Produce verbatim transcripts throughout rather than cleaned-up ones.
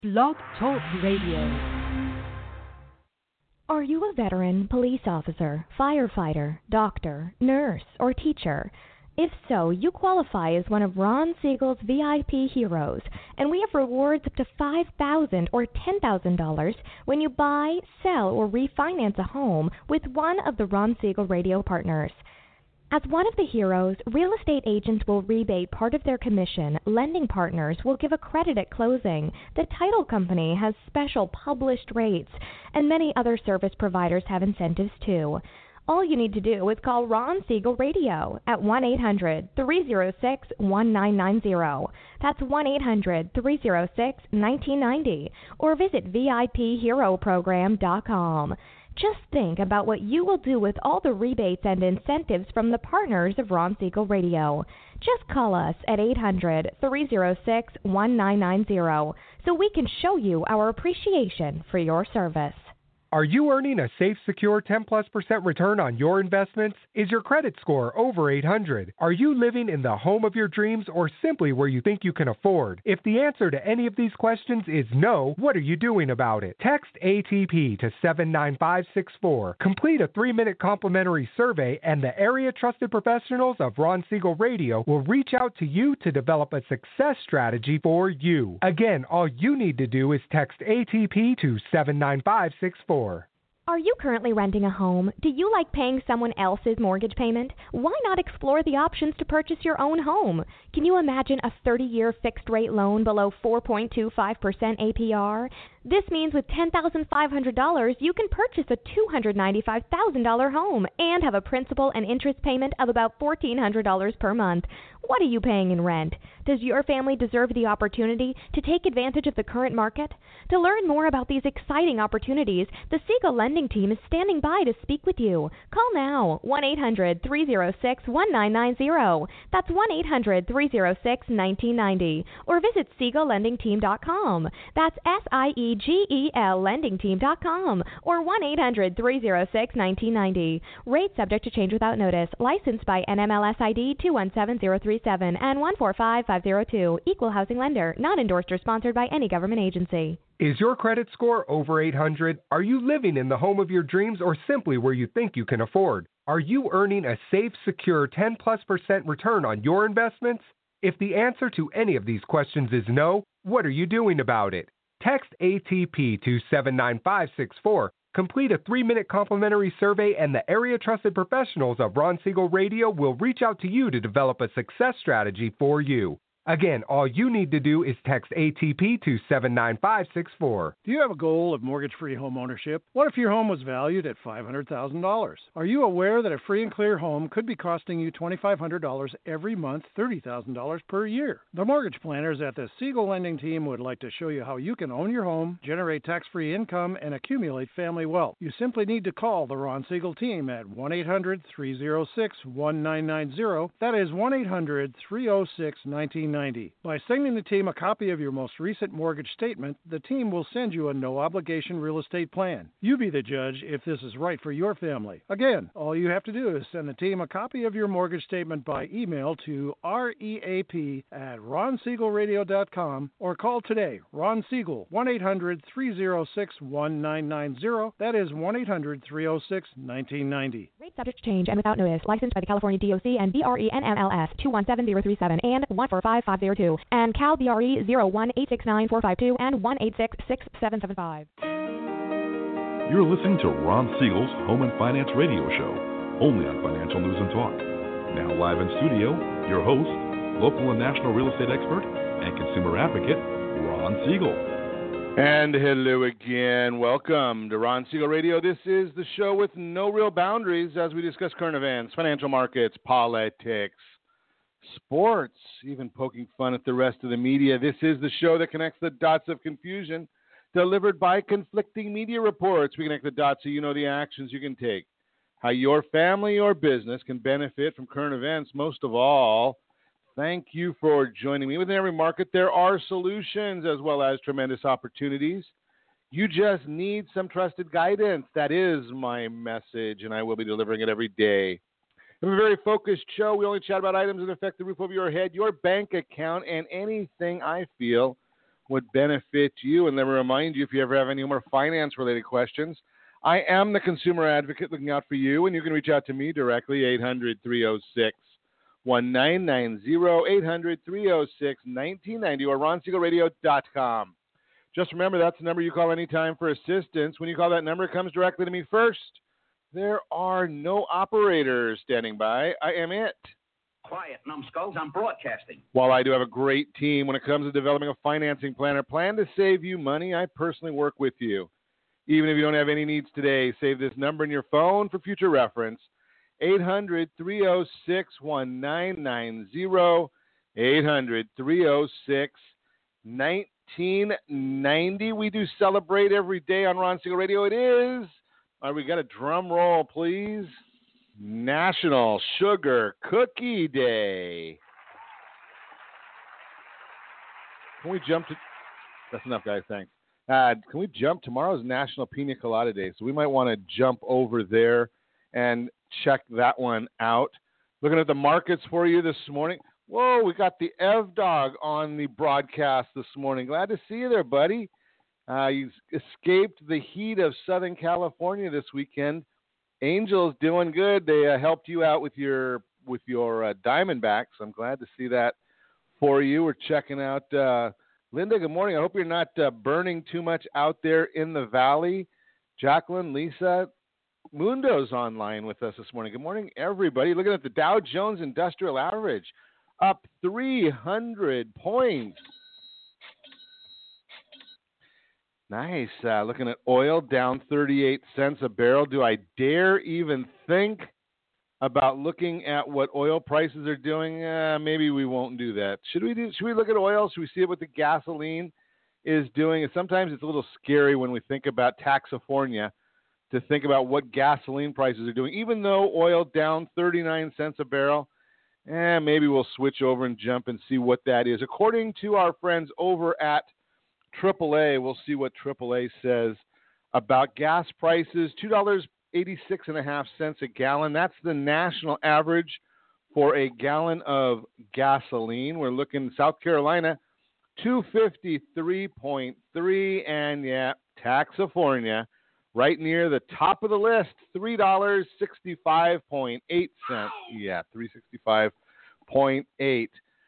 Blog Talk Radio. Are you a veteran, police officer, firefighter, doctor, nurse, or teacher? If so, you qualify as one of Ron Siegel's V I P heroes, and we have rewards up to five thousand dollars or ten thousand dollars when you buy, sell, or refinance a home with one of the Ron Siegel radio partners. As one of the heroes, real estate agents will rebate part of their commission, lending partners will give a credit at closing, the title company has special published rates, and many other service providers have incentives too. All you need to do is call Ron Siegel Radio at one eight hundred, three oh six, one nine nine oh. That's one eight hundred, three oh six, one nine nine oh, or visit V I P hero program dot com. Just think about what you will do with all the rebates and incentives from the partners of Ron Siegel Radio. Just call us at eight hundred, three oh six, one nine nine oh so we can show you our appreciation for your service. Are you earning a safe, secure ten plus percent return on your investments? Is your credit score over eight hundred? Are you living in the home of your dreams or simply where you think you can afford? If the answer to any of these questions is no, what are you doing about it? Text A T P to seven nine five six four. Complete a three-minute complimentary survey and the area trusted professionals of Ron Siegel Radio will reach out to you to develop a success strategy for you. Again, all you need to do is text A T P to seven nine five six four. Are you currently renting a home? Do you like paying someone else's mortgage payment? Why not explore the options to purchase your own home? Can you imagine a thirty-year fixed-rate loan below four point two five percent A P R? This means with ten thousand five hundred dollars, you can purchase a two hundred ninety-five thousand dollars home and have a principal and interest payment of about fourteen hundred dollars per month. What are you paying in rent? Does your family deserve the opportunity to take advantage of the current market? To learn more about these exciting opportunities, the Siegel Lending Team is standing by to speak with you. Call now, one eight hundred, three oh six, one nine nine oh. That's one eight hundred, three oh six, one nine nine oh. Or visit Siegel Lending Team dot com. That's S I E G E L Lending Team dot com. Or one eight hundred, three oh six, one nine nine oh. Rate subject to change without notice. Licensed by N M L S I D two one seven zero three seven and one four five five zero two. Equal housing lender. Not endorsed or sponsored by any government agency. Is your credit score over eight hundred? Are you living in the home of your dreams or simply where you think you can afford? Are you earning a safe, secure ten plus percent return on your investments? If the answer to any of these questions is no, what are you doing about it? Text A T P to seven nine five six four. Complete a three-minute complimentary survey and the area trusted professionals of Ron Siegel Radio will reach out to you to develop a success strategy for you. Again, all you need to do is text A T P to seven nine five six four. Do you have a goal of mortgage-free home ownership? What if your home was valued at five hundred thousand dollars? Are you aware that a free and clear home could be costing you two thousand five hundred dollars every month, thirty thousand dollars per year? The mortgage planners at the Siegel Lending Team would like to show you how you can own your home, generate tax-free income, and accumulate family wealth. You simply need to call the Ron Siegel Team at one eight hundred, three oh six, one nine nine oh. That is one eight hundred, three oh six, one nine nine oh. By sending the team a copy of your most recent mortgage statement, the team will send you a no-obligation real estate plan. You be the judge if this is right for your family. Again, all you have to do is send the team a copy of your mortgage statement by email to reap at ron siegel radio dot com or call today, Ron Siegel, one eight hundred, three oh six, one nine nine oh. That is one eight hundred, three oh six, one nine nine oh. Rate subject to change and without notice. Licensed by the California D O C and B R E N M L S two one seven zero three seven and one four five five zero two and Cal B R E zero one eight six nine four five two and one eight six six seven seven five. You're listening to Ron Siegel's Home and Finance Radio Show, only on Financial News and Talk. Now live in studio, your host, local and national real estate expert and consumer advocate, Ron Siegel. And hello again. Welcome to Ron Siegel Radio. This is the show with no real boundaries as we discuss current events, financial markets, politics, sports, even poking fun at the rest of the media. This is the show that connects the dots of confusion delivered by conflicting media reports. We connect the dots so you know the actions you can take, how your family or business can benefit from current events. Most of all, thank you for joining me. Within every market, there are solutions as well as tremendous opportunities. You just need some trusted guidance. That is my message, and I will be delivering it every day. We have a very focused show. We only chat about items that affect the roof over your head, your bank account, and anything I feel would benefit you. And let me remind you, if you ever have any more finance-related questions, I am the consumer advocate looking out for you, and you can reach out to me directly, eight hundred, three oh six, nineteen ninety, eight hundred, three oh six, nineteen ninety, or ron siegel radio dot com. Just remember, that's the number you call anytime for assistance. When you call that number, it comes directly to me first. There are no operators standing by. I am it. Quiet, numbskulls. I'm broadcasting. While I do have a great team when it comes to developing a financing plan or plan to save you money, I personally work with you. Even if you don't have any needs today, save this number in your phone for future reference. eight hundred, three oh six, nineteen ninety, eight hundred, three oh six, nineteen ninety. We do celebrate every day on Ron Siegel Radio. It is, all right, we got a drum roll, please. National Sugar Cookie Day. Can we jump to, that's enough, guys, thanks. Uh, can we jump, tomorrow's National Pina Colada Day, so we might want to jump over there and check that one out. Looking at the markets for you this morning. Whoa, we got the Ev Dog on the broadcast this morning. Glad to see you there, buddy. Uh, you escaped the heat of Southern California this weekend. Angels doing good. They uh, helped you out with your with your uh, Diamondbacks. I'm glad to see that for you. We're checking out uh, Linda. Good morning. I hope you're not uh, burning too much out there in the valley. Jacqueline, Lisa, Mundo's online with us this morning. Good morning, everybody. Looking at the Dow Jones Industrial Average, up three hundred points. Nice. Uh, looking at oil down thirty-eight cents a barrel. Do I dare even think about looking at what oil prices are doing? Uh, maybe we won't do that. Should we do? Should we look at oil? Should we see what the gasoline is doing? And sometimes it's a little scary when we think about Taxifornia to think about what gasoline prices are doing. Even though oil down thirty-nine cents a barrel, eh, maybe we'll switch over and jump and see what that is. According to our friends over at triple A, we'll see what triple A says about gas prices. two dollars and eighty-six and a half cents a gallon. That's the national average for a gallon of gasoline. We're looking South Carolina, two fifty-three point three, and yeah, Taxifornia, right near the top of the list, three dollars and sixty-five point eight cents. Yeah, three dollars and sixty-five point eight.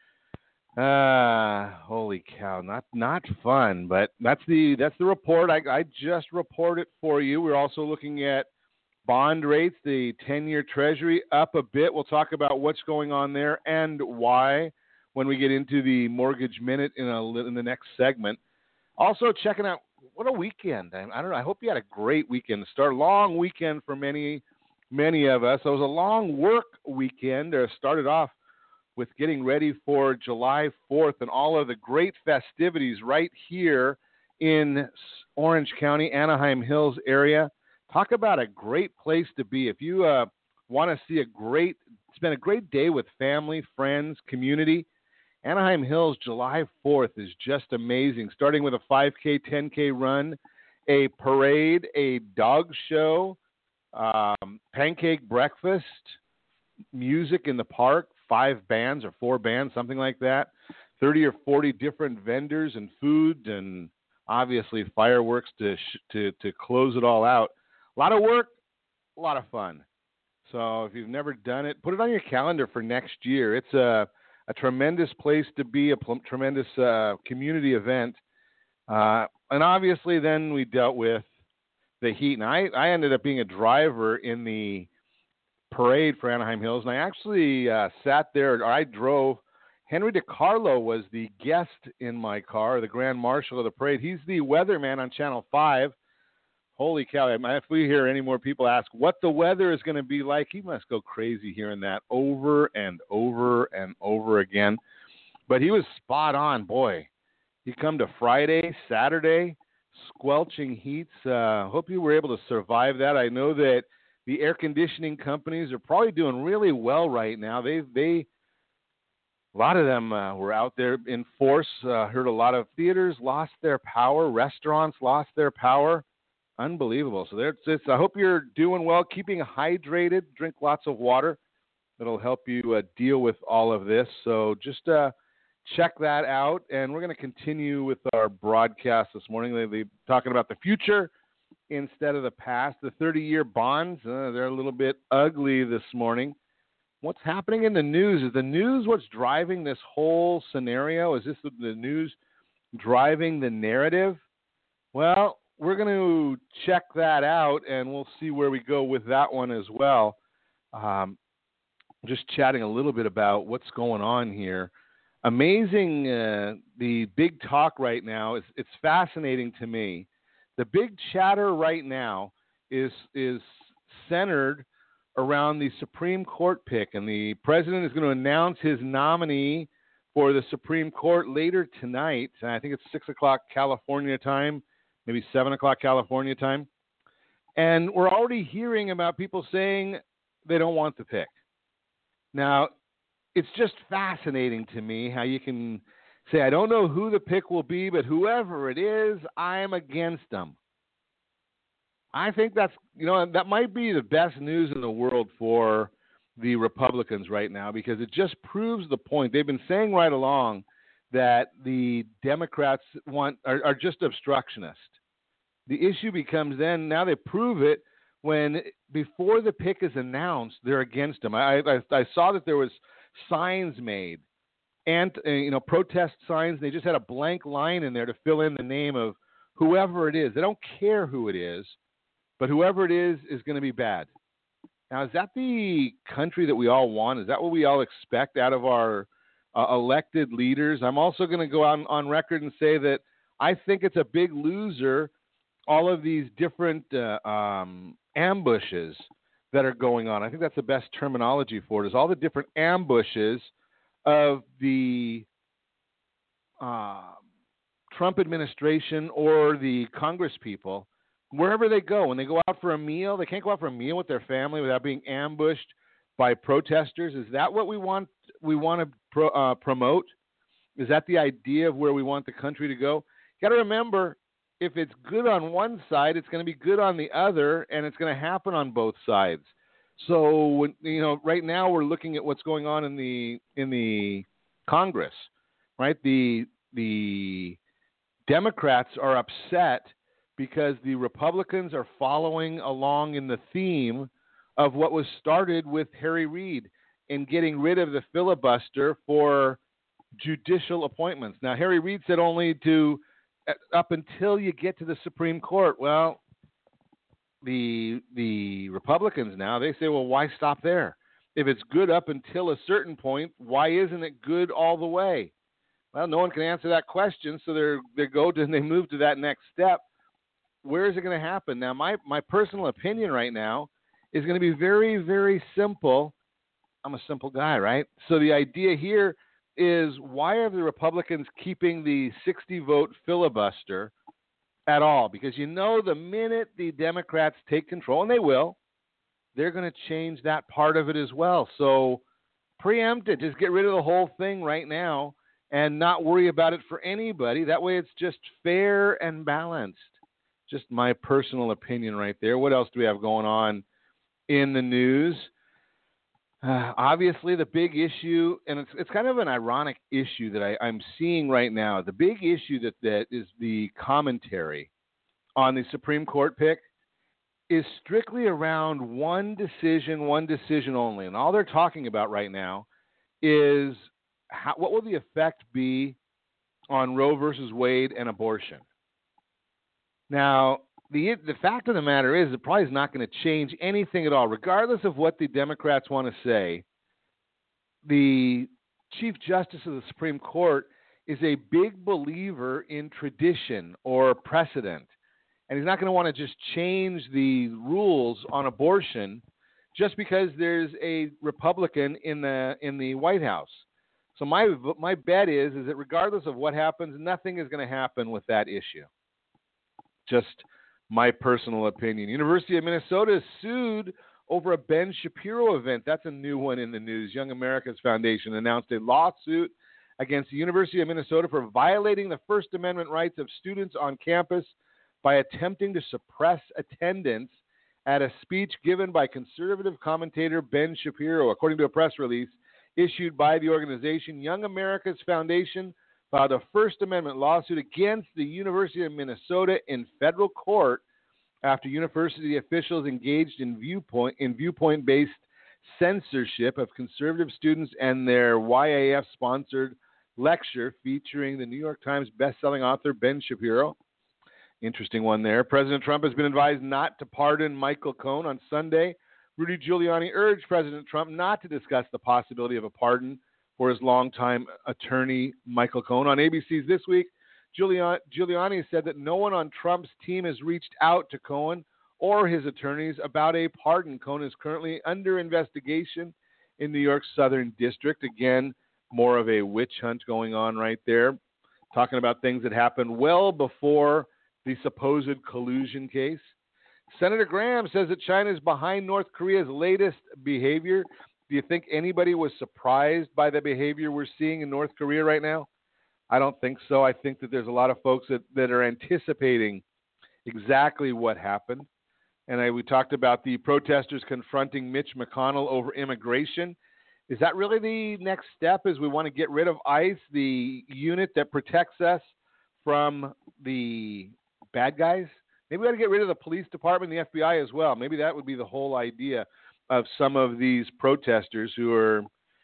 Ah, uh, holy cow! Not not fun, but that's the that's the report. I, I just reported for you. We're also looking at bond rates. The ten-year Treasury up a bit. We'll talk about what's going on there and why when we get into the Mortgage Minute in a in the next segment. Also checking out what a weekend. I, I don't know. I hope you had a great weekend. Start long weekend for many many of us. It was a long work weekend. It started off with getting ready for July fourth and all of the great festivities right here in Orange County, Anaheim Hills area. Talk about a great place to be. If you uh, want to see a great, spend a great day with family, friends, community, Anaheim Hills, July fourth is just amazing. Starting with a five K, ten K run, a parade, a dog show, um, pancake breakfast, music in the park, five bands or four bands, something like that, thirty or forty different vendors and food, and obviously fireworks to sh- to to close it all out. A lot of work, a lot of fun. So if you've never done it, put it on your calendar for next year. It's a a tremendous place to be, a pl- tremendous uh, community event. Uh, and obviously then we dealt with the heat. And I, I ended up being a driver in the parade for Anaheim Hills, and I actually uh, sat there, or I drove. Henry DiCarlo was the guest in my car, the Grand Marshal of the parade. He's the weatherman on Channel five. Holy cow, if we hear any more people ask what the weather is going to be like, he must go crazy hearing that over and over and over again. But he was spot on, boy. You come to Friday, Saturday, squelching heats. Uh, hope you were able to survive that. I know that the air conditioning companies are probably doing really well right now. They, they, a lot of them uh, were out there in force. Uh, heard a lot of theaters lost their power. Restaurants lost their power. Unbelievable. So there's this. I hope you're doing well, keeping hydrated. Drink lots of water. It'll help you uh, deal with all of this. So just uh, check that out. And we're going to continue with our broadcast this morning. They'll be talking about the future instead of the past. The thirty-year bonds, uh, they're a little bit ugly this morning. What's happening in the news? Is the news what's driving this whole scenario? Is this the, the news driving the narrative? Well, we're going to check that out, and we'll see where we go with that one as well. Um, just chatting a little bit about what's going on here. Amazing, uh, the big talk right now. Is it's fascinating to me. The big chatter right now is is centered around the Supreme Court pick, and the president is going to announce his nominee for the Supreme Court later tonight. And I think it's six o'clock California time, maybe seven o'clock California time. And we're already hearing about people saying they don't want the pick. Now, it's just fascinating to me how you can say, I don't know who the pick will be, but whoever it is, I'm against them. I think that's, you know, that might be the best news in the world for the Republicans right now, because it just proves the point. They've been saying right along that the Democrats want are, are just obstructionist. The issue becomes then, now they prove it when before the pick is announced, they're against them. I, I, I saw that there was signs made, and uh, you know, protest signs. They just had a blank line in there to fill in the name of whoever it is. They don't care who it is. But whoever it is is going to be bad. Now, is that the country that we all want? Is that what we all expect out of our uh, elected leaders? I'm also going to go on, on record and say that I think it's a big loser, all of these different uh, um, ambushes that are going on. I think that's the best terminology for it, is all the different ambushes of the uh, Trump administration or the Congress people. Wherever they go, when they go out for a meal, they can't go out for a meal with their family without being ambushed by protesters. Is that what we want? We want to pro, uh, promote? Is that the idea of where we want the country to go? You got to remember, if it's good on one side, it's going to be good on the other, and it's going to happen on both sides. So, when, you know, right now we're looking at what's going on in the in the Congress, right? The the Democrats are upset because the Republicans are following along in the theme of what was started with Harry Reid in getting rid of the filibuster for judicial appointments. Now, Harry Reid said only to up until you get to the Supreme Court. Well, the the Republicans now, they say, well, why stop there? If it's good up until a certain point, why isn't it good all the way? Well, no one can answer that question, so they're they go to and they move to that next step. Where is it going to happen? Now, my, my personal opinion right now is going to be very, very simple. I'm a simple guy, right? So the idea here is, why are the Republicans keeping the sixty-vote filibuster at all? Because you know the minute the Democrats take control, and they will, they're going to change that part of it as well. So preempt it. Just get rid of the whole thing right now and not worry about it for anybody. That way it's just fair and balanced. Just my personal opinion right there. What else do we have going on in the news? Uh, obviously, the big issue, and it's it's kind of an ironic issue that I, I'm seeing right now. The big issue that, that is the commentary on the Supreme Court pick is strictly around one decision, one decision only. And all they're talking about right now is how, what will the effect be on Roe versus Wade and abortion. Now, the the fact of the matter is, it probably is not going to change anything at all, regardless of what the Democrats want to say. The Chief Justice of the Supreme Court is a big believer in tradition or precedent, and he's not going to want to just change the rules on abortion just because there's a Republican in the in the White House. So my my bet is is that regardless of what happens, nothing is going to happen with that issue. Just my personal opinion. University of Minnesota is sued over a Ben Shapiro event. That's a new one in the news. Young America's Foundation announced a lawsuit against the University of Minnesota for violating the First Amendment rights of students on campus by attempting to suppress attendance at a speech given by conservative commentator Ben Shapiro. According to a press release, issued by the organization. Young America's Foundation filed a First Amendment lawsuit against the University of Minnesota in federal court after university officials engaged in viewpoint in viewpoint-based censorship of conservative students and their Y A F-sponsored lecture featuring the New York Times bestselling author Ben Shapiro. Interesting one there. President Trump has been advised not to pardon Michael Cohen on Sunday. Rudy Giuliani urged President Trump not to discuss the possibility of a pardon for his longtime attorney, Michael Cohen. On A B C's This Week, Giuliani, Giuliani said that no one on Trump's team has reached out to Cohen or his attorneys about a pardon. Cohen is currently under investigation in New York's Southern District. Again, more of a witch hunt going on right there, talking about things that happened well before the supposed collusion case. Senator Graham says that China is behind North Korea's latest behavior. Do you think anybody was surprised by the behavior we're seeing in North Korea right now? I don't think so. I think that there's a lot of folks that, that are anticipating exactly what happened. And I, we talked about the protesters confronting Mitch McConnell over immigration. Is that really the next step? Is we want to get rid of ICE, the unit that protects us from the bad guys? Maybe we got to get rid of the police department and the F B I as well. Maybe that would be the whole idea of some of these protesters who are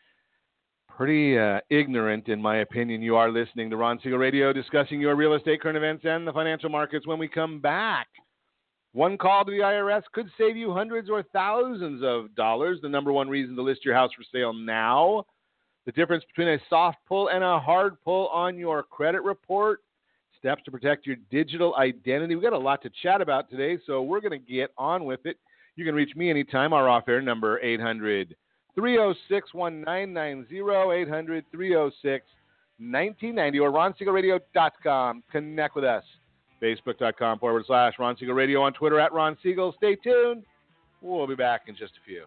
pretty uh, ignorant, in my opinion. You are listening to Ron Siegel Radio, discussing your real estate, current events, and the financial markets. When we come back, one call to the I R S could save you hundreds or thousands of dollars. The number one reason to list your house for sale now. The difference between a soft pull and a hard pull on your credit report. Steps to protect your digital identity. We've got a lot to chat about today, so we're going to get on with it. You can reach me anytime. Our off-air number, eight hundred, three oh six, nineteen ninety, eight hundred, three oh six, nineteen ninety, or ron siegel radio dot com. Connect with us. Facebook.com forward slash Ron Siegel Radio, on Twitter at Ron Siegel. Stay tuned. We'll be back in just a few.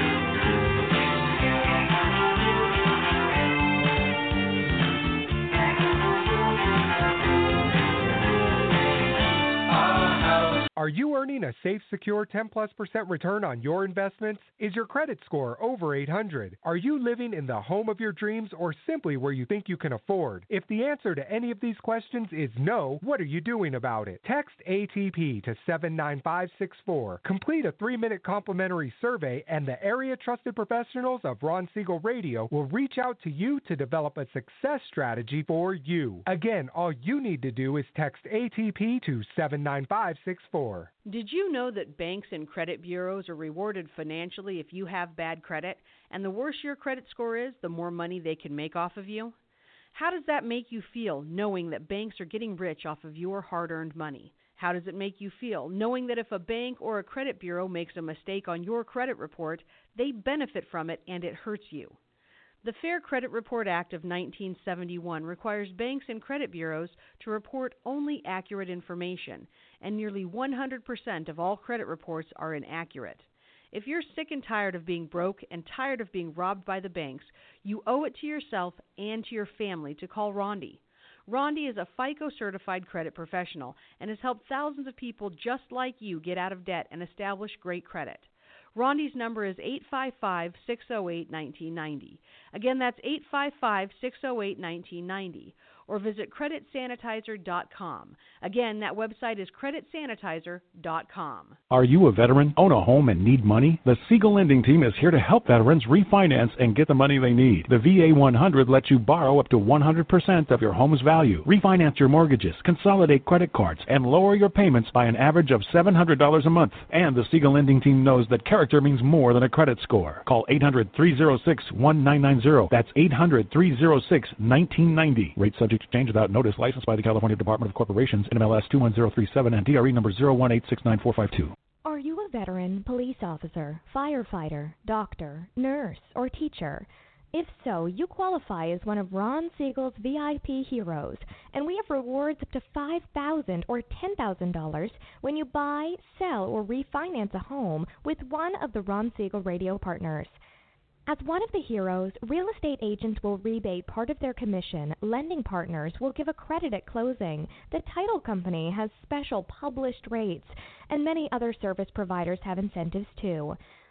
Are you earning a safe, secure ten plus percent return on your investments? Is your credit score over eight hundred? Are you living in the home of your dreams or simply where you think you can afford? If the answer to any of these questions is no, what are you doing about it? Text A T P to seven nine five six four. Complete a three-minute complimentary survey and the area trusted professionals of Ron Siegel Radio will reach out to you to develop a success strategy for you. Again, all you need to do is text A T P to seven nine five six four. Did you know that banks and credit bureaus are rewarded financially if you have bad credit? And the worse your credit score is, the more money they can make off of you? How does that make you feel, knowing that banks are getting rich off of your hard-earned money? How does it make you feel, knowing that if a bank or a credit bureau makes a mistake on your credit report, they benefit from it and it hurts you? The Fair Credit Report Act of nineteen seventy-one requires banks and credit bureaus to report only accurate information, and nearly one hundred percent of all credit reports are inaccurate. If you're sick and tired of being broke and tired of being robbed by the banks, you owe it to yourself and to your family to call Rondi. Rondi is a FICO-certified credit professional and has helped thousands of people just like you get out of debt and establish great credit. Rondi's number is eight five five, six oh eight, nineteen ninety. Again, that's eight five five, six oh eight, nineteen ninety. Or visit credit sanitizer dot com. Again, that website is credit sanitizer dot com. Are you a veteran, own a home, and need money? The Siegel Lending Team is here to help veterans refinance and get the money they need. The V A one hundred lets you borrow up to one hundred percent of your home's value, refinance your mortgages, consolidate credit cards, and lower your payments by an average of seven hundred dollars a month. And the Siegel Lending Team knows that character means more than a credit score. Call eight hundred, three oh six, nineteen ninety. That's eight hundred, three oh six, nineteen ninety. Rate subject to change without notice. Licensed by the California Department of Corporations, N M L S two one zero three seven, and D R E number zero one eight six nine four five two. Are you a veteran, police officer, firefighter, doctor, nurse, or teacher? If so, you qualify as one of Ron Siegel's V I P heroes, and we have rewards up to five thousand dollars or ten thousand dollars when you buy, sell, or refinance a home with one of the Ron Siegel Radio partners. As one of the heroes, real estate agents will rebate part of their commission, lending partners will give a credit at closing, the title company has special published rates, and many other service providers have incentives too.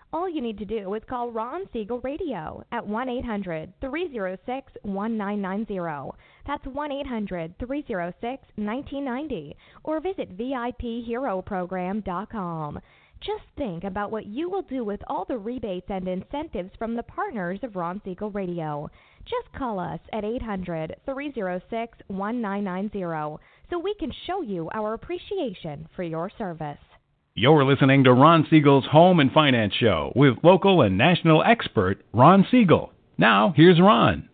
All you need to do is call Ron Siegel Radio at one eight hundred, three oh six, one nine nine zero. That's one eight hundred, three oh six, one nine nine zero. Or visit V I P hero program dot com. Just think about what you will do with all the rebates and incentives from the partners of Ron Siegel Radio. Just call us at eight hundred, three oh six, one nine nine zero so we can show you our appreciation for your service. You're listening to Ron Siegel's Home and Finance Show with local and national expert Ron Siegel. Now, here's Ron.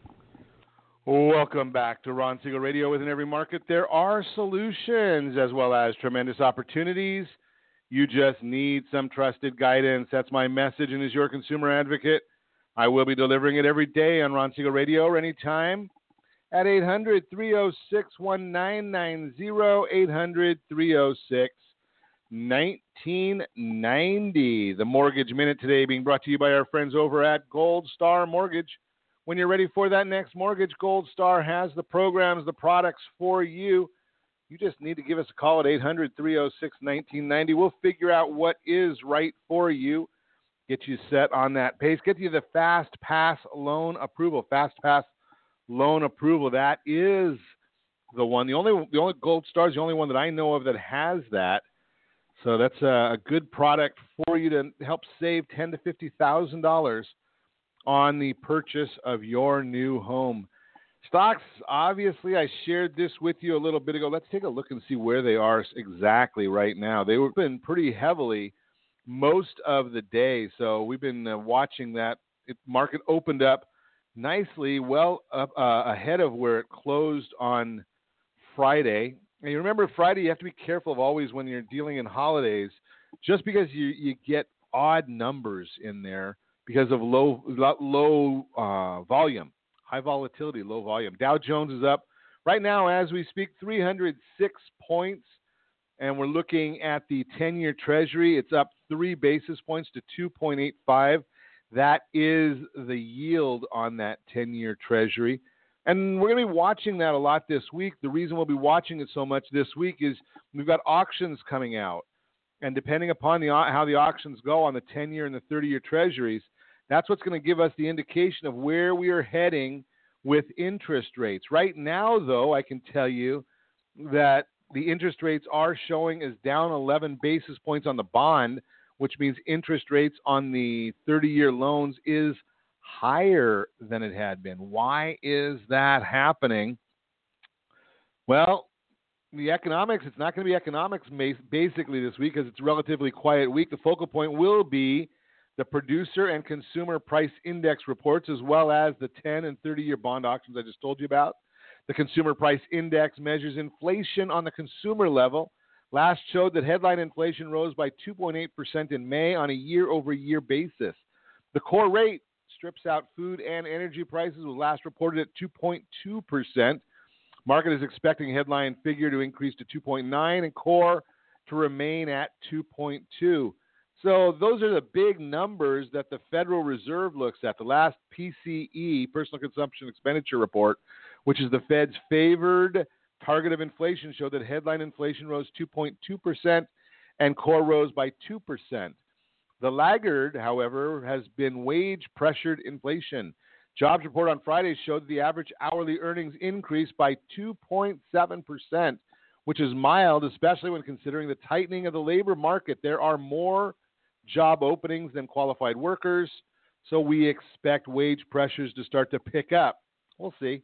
Welcome back to Ron Siegel Radio. Within every market, there are solutions as well as tremendous opportunities. You just need some trusted guidance. That's my message, and as your consumer advocate, I will be delivering it every day on Ron Siegel Radio or anytime at eight hundred, three oh six, one nine nine zero, eight hundred, three oh six, nineteen ninety. The Mortgage Minute today being brought to you by our friends over at Gold Star Mortgage. When you're ready for that next mortgage, Gold Star has the programs, the products for you. You just need to give us a call at eight hundred, three oh six, nineteen ninety. We'll figure out what is right for you, get you set on that pace, get you the Fast Pass loan approval. Fast Pass loan approval, that is the one. The only the only Gold Star is the only one that I know of that has that. So that's a, a good product for you to help save ten thousand to fifty thousand dollars on the purchase of your new home. Stocks, obviously, I shared this with you a little bit ago. Let's take a look and see where they are exactly right now. They've been pretty heavily most of the day, so we've been uh, watching that. It, market opened up nicely, well up uh, ahead of where it closed on Friday. And you remember Friday, you have to be careful of always when you're dealing in holidays, just because you, you get odd numbers in there because of low low uh, volume. High volatility, low volume. Dow Jones is up right now as we speak, three hundred six points, and we're looking at the ten-year Treasury. It's up three basis points to two point eight five. That is the yield on that ten-year Treasury, and we're going to be watching that a lot this week. The reason we'll be watching it so much this week is we've got auctions coming out, and depending upon the how the auctions go on the ten-year and the thirty-year Treasuries, that's what's going to give us the indication of where we are heading with interest rates. Right now, though, I can tell you that the interest rates are showing as down eleven basis points on the bond, which means interest rates on the thirty-year loans is higher than it had been. Why is that happening? Well, the economics, it's not going to be economics basically this week because it's a relatively quiet week. The focal point will be the producer and consumer price index reports, as well as the ten and thirty-year bond auctions I just told you about. The consumer price index measures inflation on the consumer level. Last showed that headline inflation rose by two point eight percent in May on a year-over-year basis. The core rate strips out food and energy prices, was last reported at two point two percent. Market is expecting headline figure to increase to two point nine and core to remain at two point two. So those are the big numbers that the Federal Reserve looks at. The last P C E, Personal Consumption Expenditure Report, which is the Fed's favored target of inflation, showed that headline inflation rose two point two percent and core rose by two percent. The laggard, however, has been wage-pressured inflation. Jobs report on Friday showed that the average hourly earnings increased by two point seven percent, which is mild, especially when considering the tightening of the labor market. There are more job openings than qualified workers, so we expect wage pressures to start to pick up. We'll see.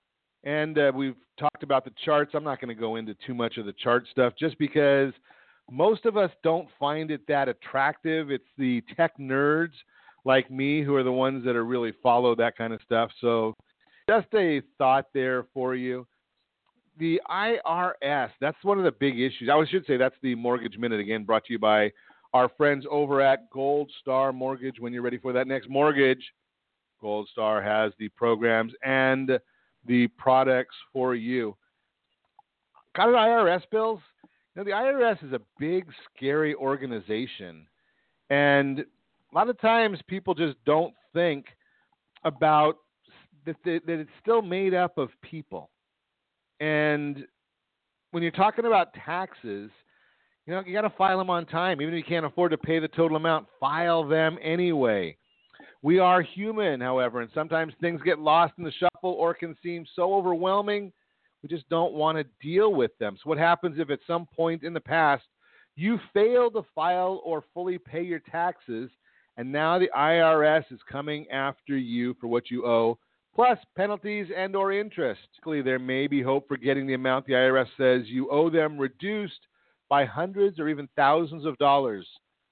And uh, we've talked about the charts. I'm not going to go into too much of the chart stuff just because most of us don't find it that attractive. It's the tech nerds like me who are the ones that are really follow that kind of stuff. So just a thought there for you. The I R S, that's one of the big issues. I should say that's the Mortgage Minute, again, brought to you by our friends over at Gold Star Mortgage. When you're ready for that next mortgage, Gold Star has the programs and the products for you. Got an I R S bills? You know, the I R S is a big, scary organization. And a lot of times people just don't think about that, that it's still made up of people. And when you're talking about taxes, You know, you got to file them on time. Even if you can't afford to pay the total amount, file them anyway. We are human, however, and sometimes things get lost in the shuffle or can seem so overwhelming, we just don't want to deal with them. So what happens if at some point in the past you fail to file or fully pay your taxes, and now the I R S is coming after you for what you owe, plus penalties and or interest? There may be hope for getting the amount the I R S says you owe them reduced by hundreds or even thousands of dollars.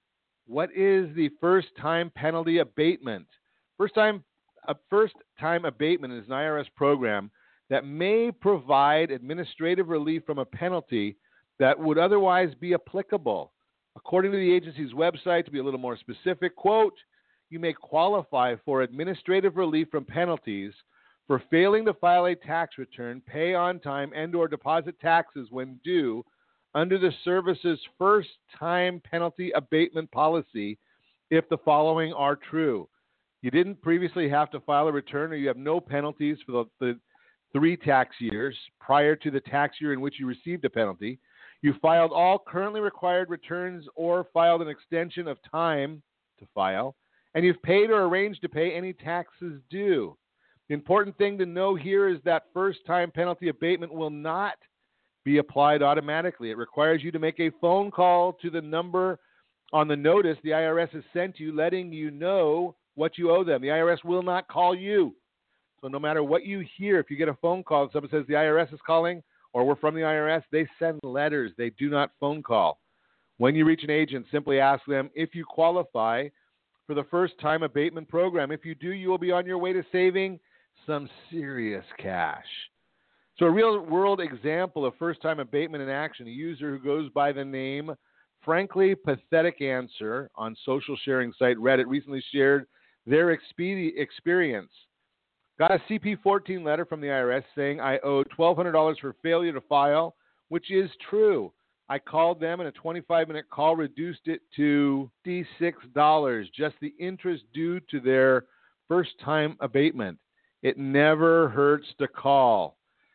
What is the first-time penalty abatement? First-time a first-time abatement is an I R S program that may provide administrative relief from a penalty that would otherwise be applicable. According to the agency's website, to be a little more specific, quote, you may qualify for administrative relief from penalties for failing to file a tax return, pay on time, and or deposit taxes when due under the service's first-time penalty abatement policy if the following are true. You didn't previously have to file a return, or you have no penalties for the, the three tax years prior to the tax year in which you received a penalty. You filed all currently required returns or filed an extension of time to file, and you've paid or arranged to pay any taxes due. The important thing to know here is that first-time penalty abatement will not be applied automatically. It requires you to make a phone call to the number on the notice the I R S has sent you, letting you know what you owe them. The I R S will not call you. So no matter what you hear, if you get a phone call and someone says the I R S is calling or we're from the I R S, they send letters. They do not phone call. When you reach an agent, simply ask them if you qualify for the first-time abatement program. If you do, you will be on your way to saving some serious cash. So a real-world example of first-time abatement in action, a user who goes by the name Frankly Pathetic Answer on social sharing site Reddit recently shared their experience. Got a C P fourteen letter from the I R S saying I owed twelve hundred dollars for failure to file, which is true. I called them, and a twenty-five minute call reduced it to fifty-six dollars, just the interest due to their first-time abatement. It never hurts to call.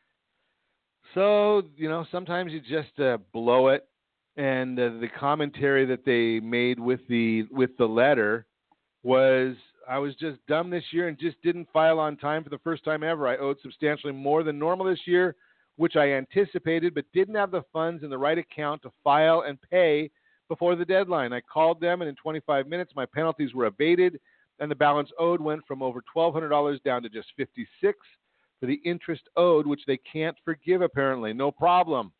So, you know, sometimes you just uh, blow it, and uh, the commentary that they made with the with the letter was, I was just dumb this year and just didn't file on time for the first time ever. I owed substantially more than normal this year, which I anticipated, but didn't have the funds in the right account to file and pay before the deadline. I called them, and in twenty-five minutes, my penalties were abated, and the balance owed went from over twelve hundred dollars down to just fifty-six dollars for the interest owed, which they can't forgive, apparently. No problem.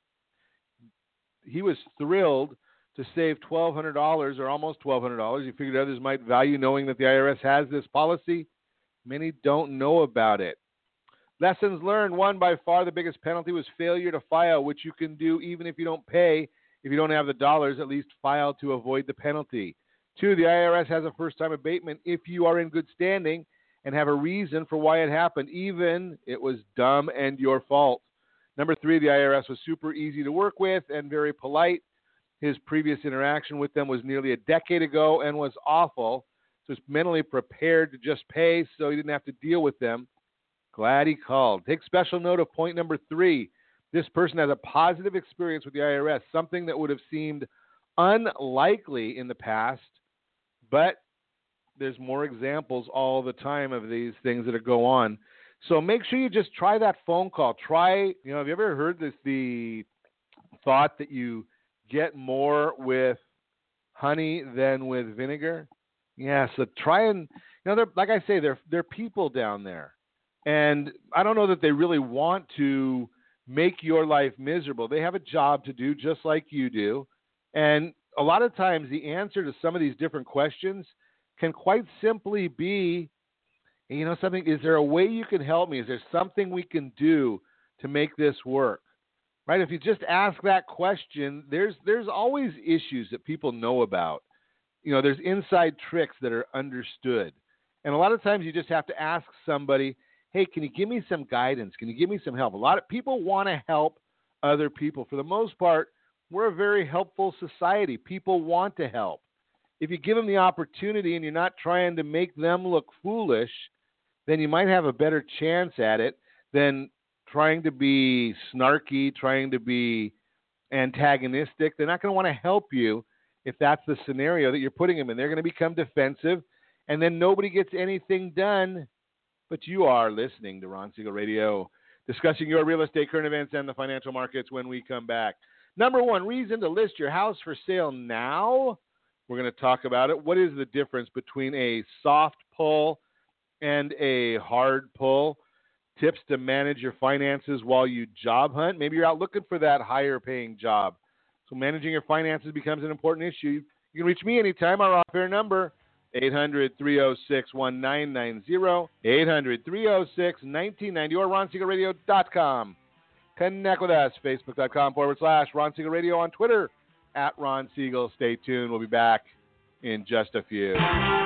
He was thrilled to save twelve hundred dollars or almost twelve hundred dollars. He figured others might value knowing that the I R S has this policy. Many don't know about it. Lessons learned. One, by far the biggest penalty was failure to file, which you can do even if you don't pay. If you don't have the dollars, at least file to avoid the penalty. Two, the I R S has a first-time abatement if you are in good standing and have a reason for why it happened, even it was dumb and your fault. Number three, the I R S was super easy to work with and very polite. His previous interaction with them was nearly a decade ago and was awful. So he's mentally prepared to just pay so he didn't have to deal with them. Glad he called. Take special note of point number three. This person has a positive experience with the I R S, something that would have seemed unlikely in the past, but there's more examples all the time of these things that go on. So make sure you just try that phone call. Try, you know, have you ever heard this, the thought that you get more with honey than with vinegar? Yeah, so try and, you know, they're, like I say, they're, they're people down there. And I don't know that they really want to make your life miserable. They have a job to do just like you do. And a lot of times the answer to some of these different questions can quite simply be, you know, something, is there a way you can help me? Is there something we can do to make this work? Right? If you just ask that question, there's there's always issues that people know about. You know, there's inside tricks that are understood. And a lot of times you just have to ask somebody, hey, can you give me some guidance? Can you give me some help? A lot of people want to help other people. For the most part, we're a very helpful society. People want to help. If you give them the opportunity and you're not trying to make them look foolish, then you might have a better chance at it than trying to be snarky, trying to be antagonistic. They're not going to want to help you if that's the scenario that you're putting them in. They're going to become defensive, and then nobody gets anything done. But you are listening to Ron Siegel Radio, discussing your real estate, current events, and the financial markets when we come back. Number one reason to list your house for sale now. We're going to talk about it. What is the difference between a soft pull and a hard pull? Tips to manage your finances while you job hunt. Maybe you're out looking for that higher paying job. So managing your finances becomes an important issue. You can reach me anytime. Our off-air number, eight hundred, three oh six, one nine nine zero, eight hundred, three oh six, one nine nine zero, or ron siegel radio dot com. Connect with us, facebook.com forward slash Ron Siegel Radio, on Twitter, at Ron Siegel. Stay tuned. We'll be back in just a few.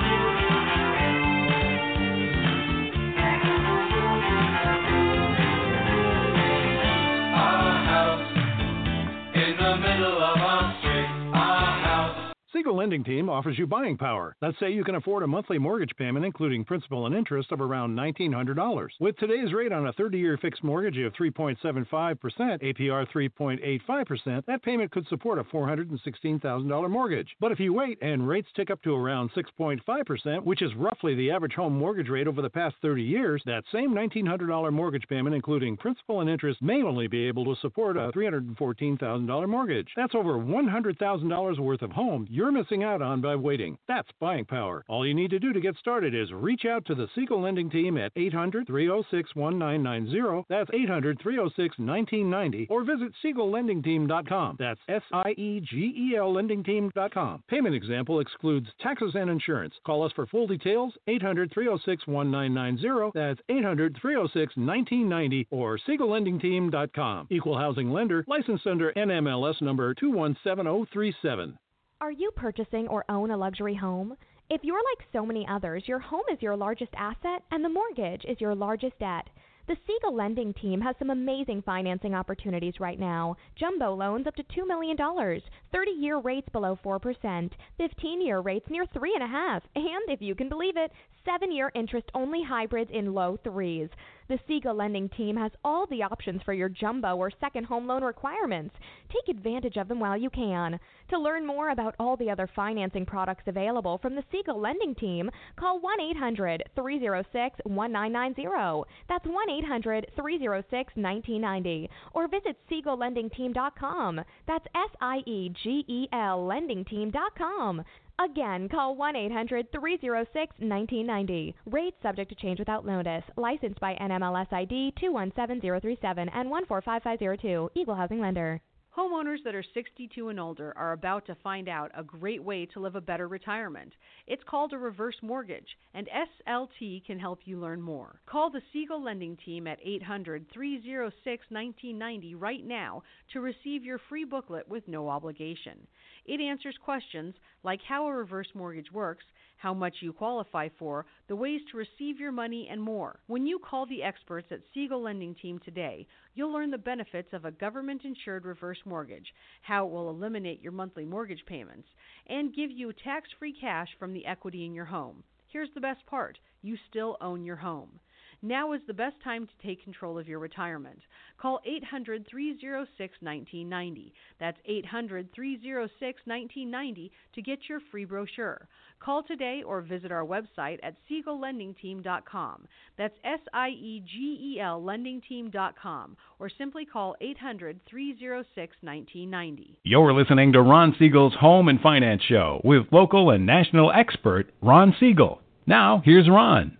Siegel Lending Team offers you buying power. Let's say you can afford a monthly mortgage payment, including principal and interest, of around nineteen hundred dollars. With today's rate on a thirty-year fixed mortgage of three point seven five percent, A P R three point eight five percent, that payment could support a four hundred sixteen thousand dollars mortgage. But if you wait and rates tick up to around six point five percent, which is roughly the average home mortgage rate over the past thirty years, that same nineteen hundred dollars mortgage payment, including principal and interest, may only be able to support a three hundred fourteen thousand dollars mortgage. That's over one hundred thousand dollars worth of home you're missing out on by waiting. That's buying power. All you need to do to get started is reach out to the Siegel Lending Team at eight hundred, three oh six, one nine nine zero. That's eight hundred, three oh six, one nine nine zero. Or visit siegel lending team dot com. That's S I E G E L lending team dot com. Payment example excludes taxes and insurance. Call us for full details, eight hundred, three oh six, one nine nine zero. That's eight hundred, three oh six, one nine nine zero or siegel lending team dot com. Equal housing lender, licensed under N M L S number two one seven zero three seven. Are you purchasing or own a luxury home? If you're like so many others, your home is your largest asset and the mortgage is your largest debt. The Siegel Lending Team has some amazing financing opportunities right now. Jumbo loans up to two million dollars, thirty-year rates below four percent, fifteen-year rates near three point five percent, and, if you can believe it, seven-year interest-only hybrids in low threes. The Siegel Lending Team has all the options for your jumbo or second home loan requirements. Take advantage of them while you can. To learn more about all the other financing products available from the Siegel Lending Team, call one eight hundred, three oh six, one nine nine zero. That's one eight hundred, three oh six, one nine nine zero. Or visit siegel lending team dot com. That's S I E G E L lending team dot com. Again, call one eight hundred, three oh six, one nine nine zero. Rates subject to change without notice. Licensed by N M L S I D two one seven zero three seven and one four five five zero two. Equal housing lender. Homeowners that are sixty-two and older are about to find out a great way to live a better retirement. It's called a reverse mortgage, and S L T can help you learn more. Call the Siegel Lending Team at eight hundred, three oh six, one nine nine zero right now to receive your free booklet with no obligation. It answers questions like how a reverse mortgage works, how much you qualify for, the ways to receive your money, and more. When you call the experts at Siegel Lending Team today, you'll learn the benefits of a government-insured reverse mortgage, how it will eliminate your monthly mortgage payments, and give you tax-free cash from the equity in your home. Here's the best part. You still own your home. Now is the best time to take control of your retirement. Call eight hundred, three oh six, one nine nine zero. That's eight hundred, three oh six, one nine nine zero to get your free brochure. Call today or visit our website at siegel lending team dot com. That's S I E G E L lending team dot com. Or simply call eight hundred, three oh six, one nine nine zero. You're listening to Ron Siegel's Home and Finance Show with local and national expert Ron Siegel. Now, here's Ron.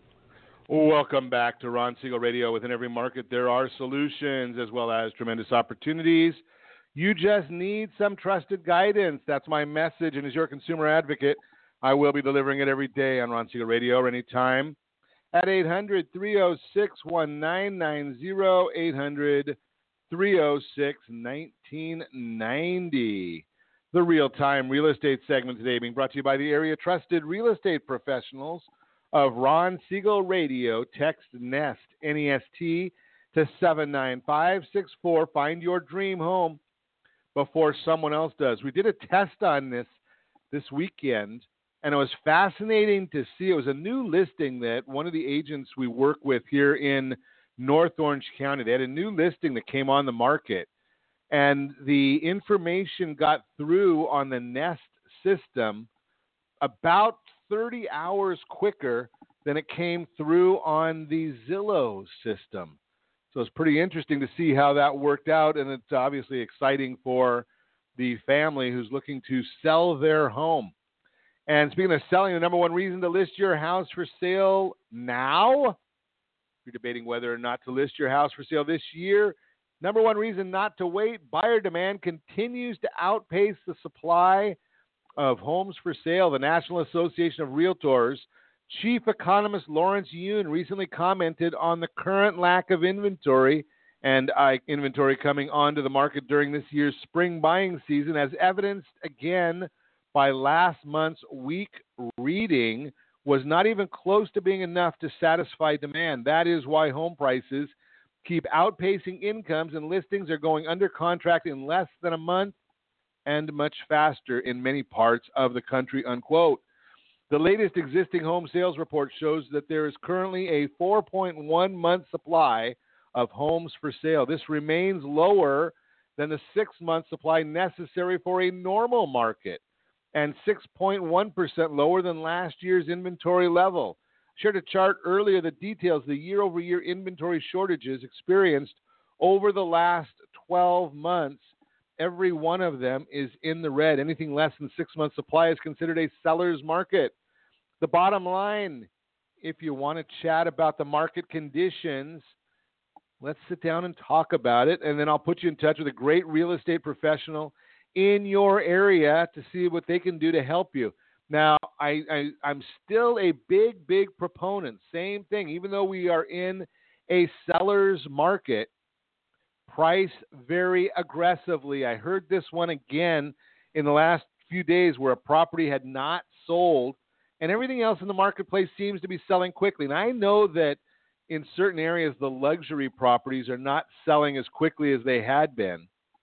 Welcome back to Ron Siegel Radio. Within every market, there are solutions as well as tremendous opportunities. You just need some trusted guidance. That's my message. And as your consumer advocate, I will be delivering it every day on Ron Siegel Radio or anytime at eight hundred, three oh six, one nine nine zero, eight hundred, three oh six, one nine nine zero. The real-time real estate segment today being brought to you by the area trusted real estate professionals of Ron Siegel Radio. Text NEST, N E S T, to seven nine five six four. Find your dream home before someone else does. We did a test on this this weekend, and it was fascinating to see. It was a new listing that one of the agents we work with here in North Orange County, they had a new listing that came on the market. and the information got through on the Nest system about thirty hours quicker than it came through on the Zillow system. So it's pretty interesting to see how that worked out, and it's obviously exciting for the family who's looking to sell their home. And speaking of selling, the number one reason to list your house for sale now, if you're debating whether or not to list your house for sale this year, number one reason not to wait, buyer demand continues to outpace the supply of homes for sale. The National Association of Realtors Chief Economist Lawrence Yun recently commented on the current lack of inventory and uh, inventory coming onto the market during this year's spring buying season, as evidenced again by last month's week reading was not even close to being enough to satisfy demand. That is why home prices keep outpacing incomes, and listings are going under contract in less than a month and much faster in many parts of the country, unquote. The latest existing home sales report shows that there is currently a four point one month supply of homes for sale. This remains lower than the six-month supply necessary for a normal market and six point one percent lower than last year's inventory level. I shared a chart earlier that details the year-over-year inventory shortages experienced over the last twelve months. Every one of them is in the red. Anything less than six months supply is considered a seller's market. The bottom line, if you want to chat about the market conditions, let's sit down and talk about it, and then I'll put you in touch with a great real estate professional in your area to see what they can do to help you. Now, I, I, I'm still a big, big proponent. Same thing. Even though we are in a seller's market, price very aggressively. I heard this one again in the last few days where a property had not sold and everything else in the marketplace seems to be selling quickly. And I know that in certain areas, the luxury properties are not selling as quickly as they had been.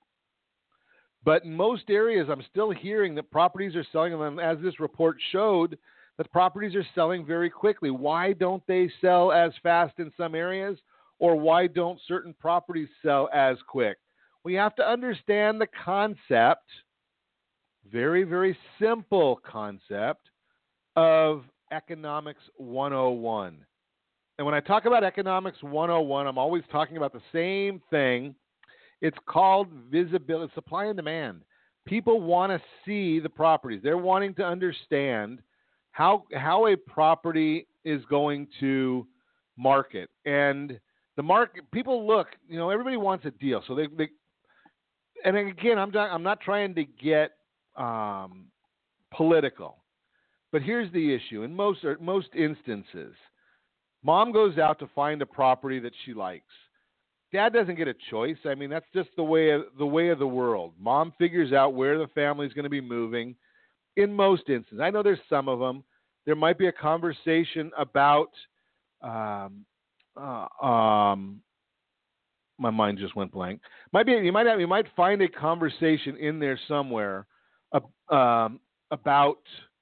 But in most areas, I'm still hearing that properties are selling, and as this report showed, that properties are selling very quickly. Why don't they sell as fast in some areas, or why don't certain properties sell as quick? We have to understand the concept, very, very simple concept, of Economics one oh one. And when I talk about Economics one oh one, I'm always talking about the same thing. It's called visibility, supply and demand. People want to see the properties. They're wanting to understand how how a property is going to market. And the market, people look, you know, everybody wants a deal. So they, they and again, I'm not, I'm not trying to get um, political, but here's the issue. In most or most instances, mom goes out to find a property that she likes. Dad doesn't get a choice. I mean, that's just the way of, the way of the world. Mom figures out where the family's going to be moving. In most instances, I know there's some of them. There might be a conversation about. Um, uh, um, my mind just went blank. Might be you might have you might find a conversation in there somewhere uh, um, about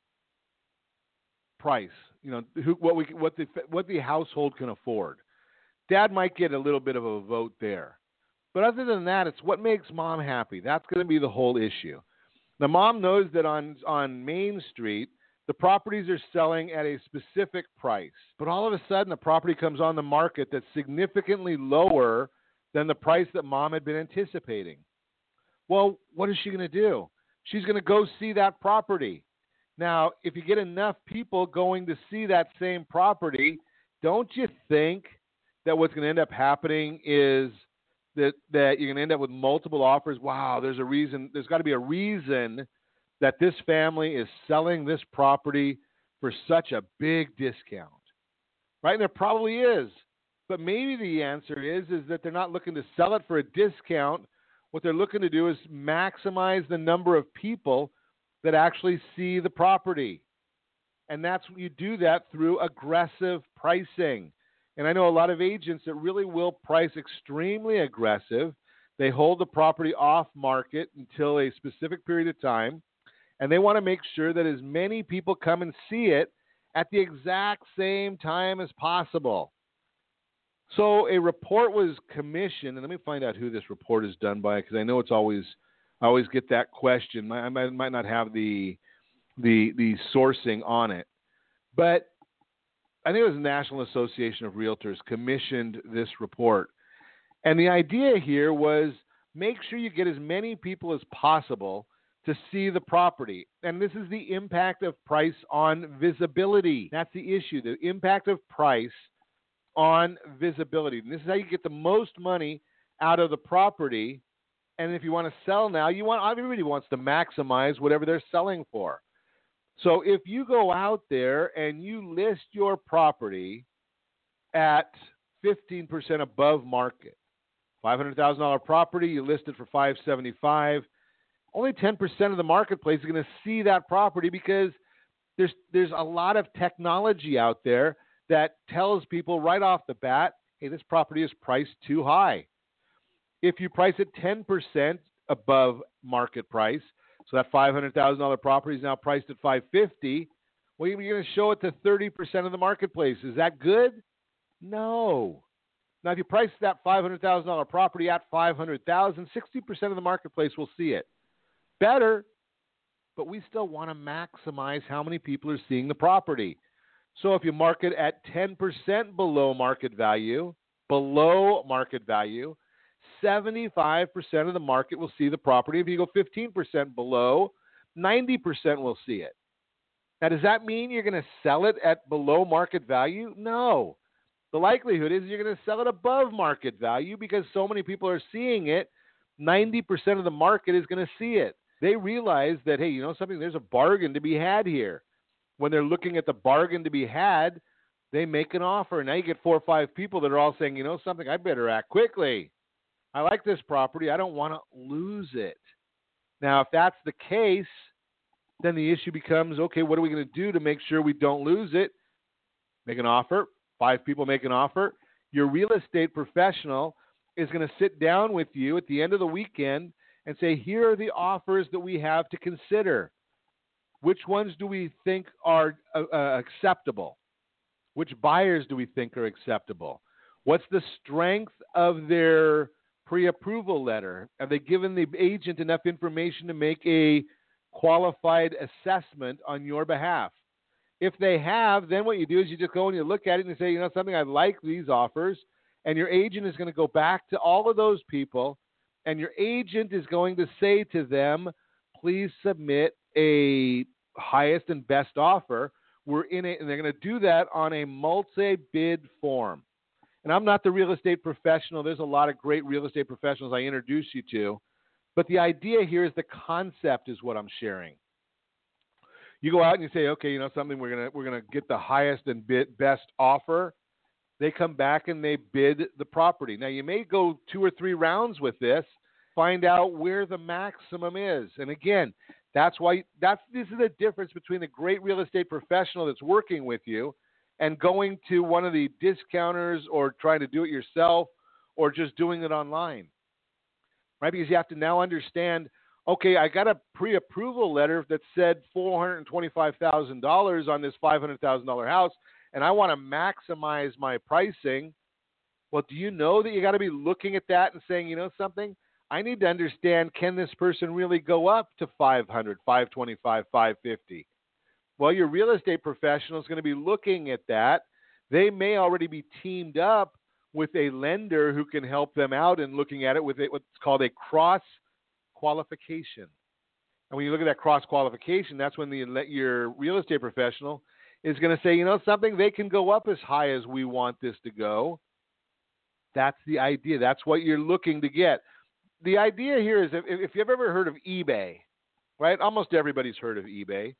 price. You know, who, what we what the what the household can afford. Dad might get a little bit of a vote there. But other than that, it's what makes mom happy. That's going to be the whole issue. Now, mom knows that on, on Main Street, the properties are selling at a specific price. But all of a sudden, a property comes on the market that's significantly lower than the price that mom had been anticipating. Well, what is she going to do? She's going to go see that property. Now, if you get enough people going to see that same property, don't you think that what's going to end up happening is that, that you're going to end up with multiple offers? Wow, there's a reason. There's got to be a reason that this family is selling this property for such a big discount, right? And there probably is. But maybe the answer is, is that they're not looking to sell it for a discount. What they're looking to do is maximize the number of people that actually see the property. And that's you do that through aggressive pricing. And I know a lot of agents that really will price extremely aggressive. They hold the property off market until a specific period of time, and they want to make sure that as many people come and see it at the exact same time as possible. So a report was commissioned, and let me find out who this report is done by, because I know it's always, I always get that question. I might, might not have the, the, the sourcing on it, but I think it was the National Association of Realtors commissioned this report. And the idea here was make sure you get as many people as possible to see the property. And this is the impact of price on visibility. That's the issue, the impact of price on visibility. And this is how you get the most money out of the property. And if you want to sell now, you want everybody wants to maximize whatever they're selling for. So if you go out there and you list your property at fifteen percent above market, five hundred thousand dollars property, you list it for five hundred seventy-five thousand dollars, only ten percent of the marketplace is going to see that property because there's there's a lot of technology out there that tells people right off the bat, hey, this property is priced too high. If you price it ten percent above market price, so that five hundred thousand dollars property is now priced at five hundred fifty thousand dollars, well, you're going to show it to thirty percent of the marketplace. Is that good? No. Now, if you price that five hundred thousand dollars property at five hundred thousand dollars, sixty percent of the marketplace will see it. Better, but we still want to maximize how many people are seeing the property. So if you mark it at ten percent below market value, below market value, seventy-five percent of the market will see the property. If you go fifteen percent below, ninety percent will see it. Now, does that mean you're going to sell it at below market value? No. The likelihood is you're going to sell it above market value because so many people are seeing it, ninety percent of the market is going to see it. They realize that, hey, you know something, there's a bargain to be had here. When they're looking at the bargain to be had, they make an offer. Now you get four or five people that are all saying, you know something, I better act quickly. I like this property. I don't want to lose it. Now, if that's the case, then the issue becomes, okay, what are we going to do to make sure we don't lose it? Make an offer. Five people make an offer. Your real estate professional is going to sit down with you at the end of the weekend and say, here are the offers that we have to consider. Which ones do we think are uh, acceptable? Which buyers do we think are acceptable? What's the strength of their pre-approval letter? Have they given the agent enough information to make a qualified assessment on your behalf? If they have, then what you do is you just go and you look at it and you say, you know something, I like these offers. And your agent is going to go back to all of those people, and your agent is going to say to them, please submit a highest and best offer. We're in it, and they're going to do that on a multi-bid form. And I'm not the real estate professional. There's a lot of great real estate professionals I introduce you to. But the idea here is the concept is what I'm sharing. You go out and you say, okay, you know something, we're gonna we're gonna get the highest and bid, best offer. They come back and they bid the property. Now you may go two or three rounds with this, find out where the maximum is. And again, that's why that's this is the difference between a great real estate professional that's working with you and going to one of the discounters or trying to do it yourself or just doing it online. Right? Because you have to now understand, okay, I got a pre-approval letter that said four hundred twenty-five thousand dollars on this five hundred thousand dollars house, and I want to maximize my pricing. Well, do you know that you got to be looking at that and saying, you know something? I need to understand, can this person really go up to five hundred, five twenty-five, five fifty? Well, your real estate professional is going to be looking at that. They may already be teamed up with a lender who can help them out in looking at it with what's called a cross qualification. And when you look at that cross qualification, that's when the your real estate professional is going to say, you know something, they can go up as high as we want this to go. That's the idea. That's what you're looking to get. The idea here is if, if you've ever heard of eBay, right? Almost everybody's heard of eBay.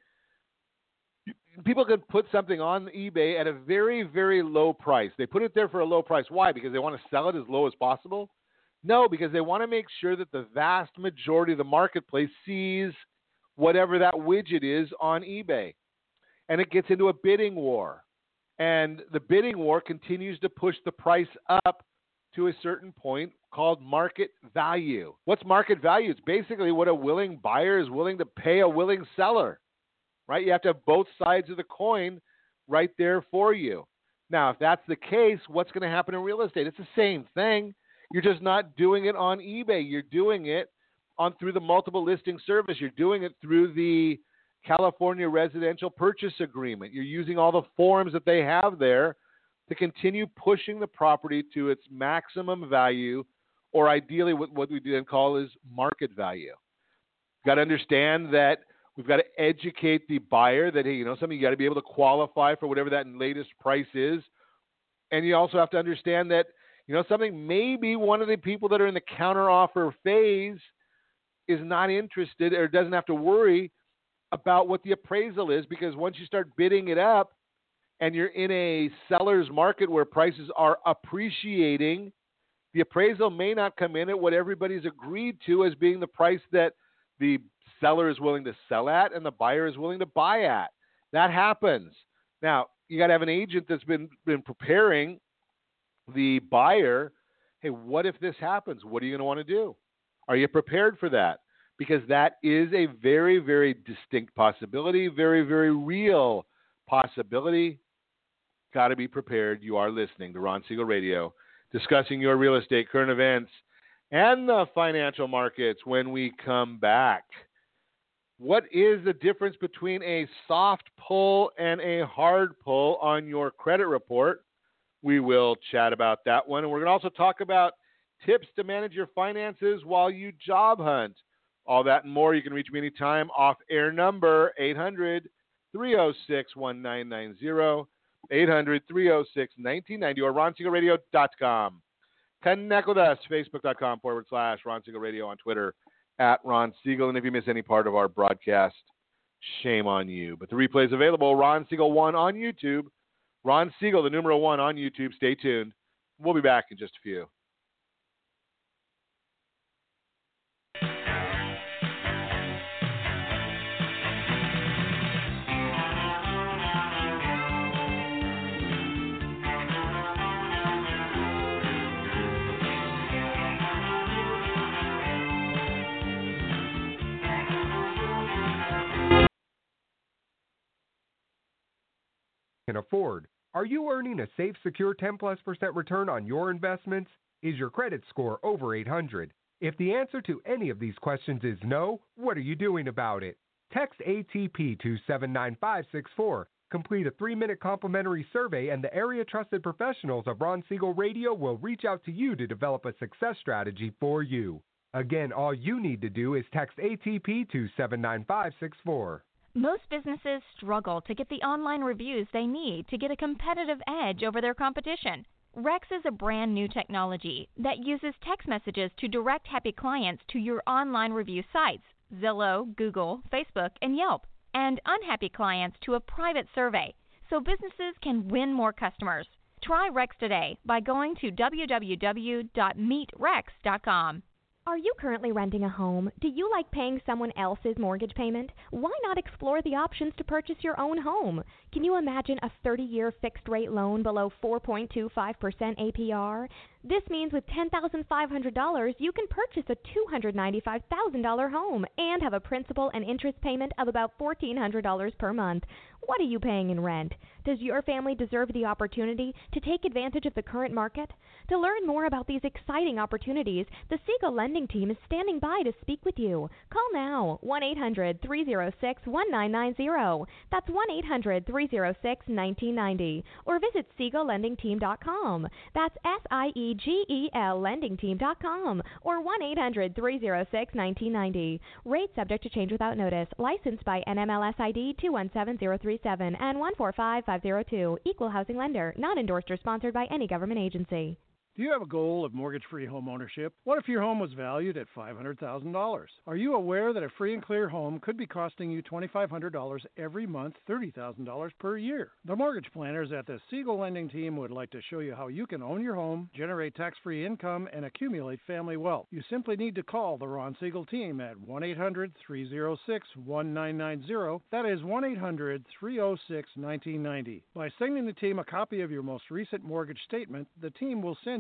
People can put something on eBay at a very, very low price. They put it there for a low price. Why? Because they want to sell it as low as possible? No, because they want to make sure that the vast majority of the marketplace sees whatever that widget is on eBay. And it gets into a bidding war. And the bidding war continues to push the price up to a certain point called market value. What's market value? It's basically what a willing buyer is willing to pay a willing seller, right? You have to have both sides of the coin right there for you. Now, if that's the case, what's going to happen in real estate? It's the same thing. You're just not doing it on eBay. You're doing it on through the multiple listing service. You're doing it through the California Residential Purchase Agreement. You're using all the forms that they have there to continue pushing the property to its maximum value, or ideally what, what we then call is market value. You've got to understand that we've got to educate the buyer that, hey, you know, something you got to be able to qualify for whatever that latest price is. And you also have to understand that, you know, something maybe one of the people that are in the counteroffer phase is not interested or doesn't have to worry about what the appraisal is, because once you start bidding it up and you're in a seller's market where prices are appreciating, the appraisal may not come in at what everybody's agreed to as being the price that the seller is willing to sell at and the buyer is willing to buy at. That happens. Now, you got to have an agent that's been, been preparing the buyer. Hey, what if this happens? What are you going to want to do? Are you prepared for that? Because that is a very, very distinct possibility, very, very real possibility. Got to be prepared. You are listening to Ron Siegel Radio, discussing your real estate, current events, and the financial markets. When we come back, what is the difference between a soft pull and a hard pull on your credit report? We will chat about that one. And we're going to also talk about tips to manage your finances while you job hunt. All that and more. You can reach me anytime. Off-air number, eight hundred, three oh six, one nine nine zero, eight hundred, three oh six, one nine nine zero, or ron siegel radio dot com. Connect with us, facebook.com forward slash Ron Siegel Radio, on Twitter, at Ron Siegel. And if you miss any part of our broadcast, shame on you. But the replay is available, Ron Siegel one on YouTube. Ron Siegel, the numeral one on YouTube. Stay tuned. We'll be back in just a few. Can afford. Are you earning a safe, secure ten plus percent return on your investments? Is your credit score over eight hundred? If the answer to any of these questions is no, what are you doing about it? Text A T P to seven nine five six four. Complete a three-minute complimentary survey, and the area trusted professionals of Ron Siegel Radio will reach out to you to develop a success strategy for you. Again, all you need to do is text A T P to seven nine five six four. Most businesses struggle to get the online reviews they need to get a competitive edge over their competition. Rex is a brand new technology that uses text messages to direct happy clients to your online review sites, Zillow, Google, Facebook, and Yelp, and unhappy clients to a private survey, so businesses can win more customers. Try Rex today by going to w w w dot meet rex dot com. Are you currently renting a home? Do you like paying someone else's mortgage payment? Why not explore the options to purchase your own home? Can you imagine a thirty-year fixed-rate loan below four point two five percent A P R? This means with ten thousand five hundred dollars, you can purchase a two hundred ninety-five thousand dollars home and have a principal and interest payment of about fourteen hundred dollars per month. What are you paying in rent? Does your family deserve the opportunity to take advantage of the current market? To learn more about these exciting opportunities, the Siegel Lending Team is standing by to speak with you. Call now, one eight hundred, three oh six, one nine nine zero. That's one eight hundred, three oh six, one nine nine zero. Or visit siegel lending team dot com. That's S I E G E L lending team dot com. Or one eight hundred, three oh six, one nine nine zero. Rate subject to change without notice. Licensed by N M L S I D two one seven zero three seven and one four five five zero two. Equal housing lender. Not endorsed or sponsored by any government agency. Do you have a goal of mortgage-free home ownership? What if your home was valued at five hundred thousand dollars? Are you aware that a free and clear home could be costing you two thousand five hundred dollars every month, thirty thousand dollars per year? The mortgage planners at the Siegel Lending Team would like to show you how you can own your home, generate tax-free income, and accumulate family wealth. You simply need to call the Ron Siegel Team at one eight hundred, three oh six, one nine nine zero. That is one eight hundred, three oh six, one nine nine zero. By sending the team a copy of your most recent mortgage statement, the team will send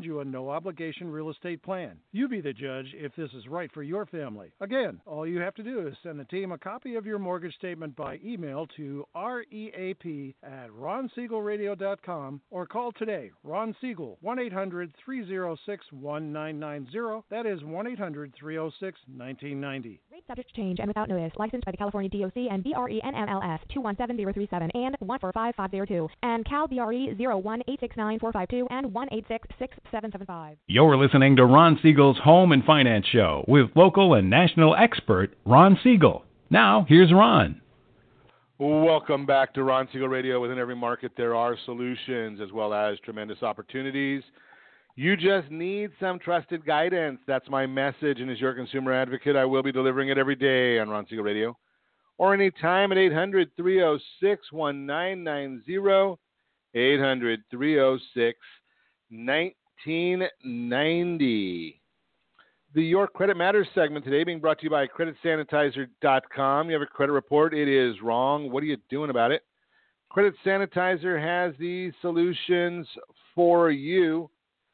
find you a no-obligation real estate plan. You be the judge if this is right for your family. Again, all you have to do is send the team a copy of your mortgage statement by email to reap at ron siegel radio dot com or call today. Ron Siegel, one eight hundred three oh six one nine nine zero. That is one eight hundred three oh six one nine nine zero. Rate subject to change and without notice. Licensed by the California D O C and B R E N M L S two one seven zero three seven and one four five five zero two and Cal B R E zero one eight six nine four five two and one eight six six seven seven five. You're listening to Ron Siegel's Home and Finance Show with local and national expert Ron Siegel. Now, here's Ron. Welcome back to Ron Siegel Radio. Within every market, there are solutions as well as tremendous opportunities. You just need some trusted guidance. That's my message, and as your consumer advocate, I will be delivering it every day on Ron Siegel Radio or anytime at eight hundred three oh six one nine nine zero, eight hundred three oh six nineteen ninety. The Your Credit Matters segment today being brought to you by credit sanitizer dot com. You have a credit report. It is wrong. What are you doing about it? Credit Sanitizer has the solutions for you.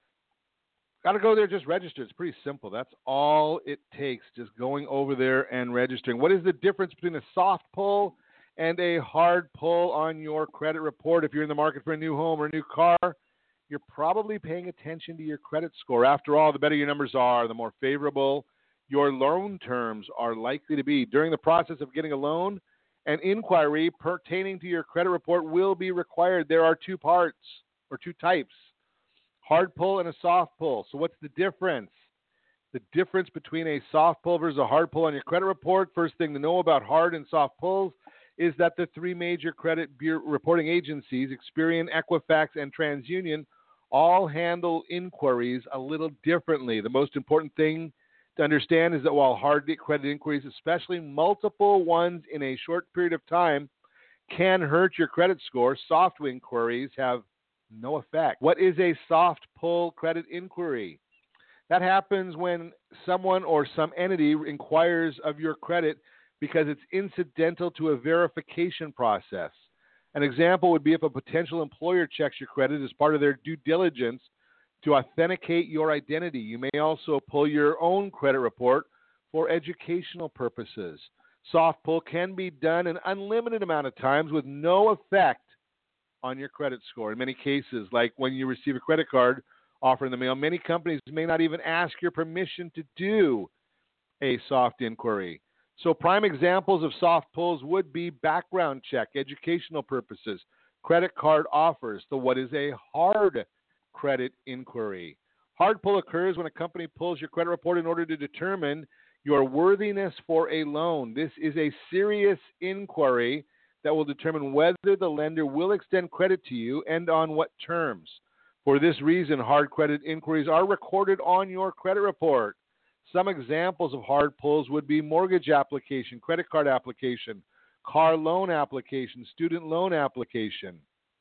Got to go there, just register. It's pretty simple. That's all it takes, just going over there and registering. What is the difference between a soft pull and a hard pull on your credit report? If you're in the market for a new home or a new car, you're probably paying attention to your credit score. After all, the better your numbers are, the more favorable your loan terms are likely to be. During the process of getting a loan, an inquiry pertaining to your credit report will be required. There are two parts or two types. Hard pull and a soft pull. So what's the difference? The difference between a soft pull versus a hard pull on your credit report, first thing to know about hard and soft pulls is that the three major credit bureau reporting agencies, Experian, Equifax, and TransUnion, all handle inquiries a little differently. The most important thing to understand is that while hard credit inquiries, especially multiple ones in a short period of time, can hurt your credit score, soft inquiries have no effect. What is a soft pull credit inquiry? That happens when someone or some entity inquires of your credit because it's incidental to a verification process. An example would be if a potential employer checks your credit as part of their due diligence to authenticate your identity. You may also pull your own credit report for educational purposes. Soft pull can be done an unlimited amount of times with no effect on your credit score. In many cases, like when you receive a credit card offer in the mail, many companies may not even ask your permission to do a soft inquiry. So prime examples of soft pulls would be background check, educational purposes, credit card offers. So what is a hard credit inquiry? Hard pull occurs when a company pulls your credit report in order to determine your worthiness for a loan. This is a serious inquiry that will determine whether the lender will extend credit to you and on what terms. For this reason, hard credit inquiries are recorded on your credit report. Some examples of hard pulls would be mortgage application, credit card application, car loan application, student loan application.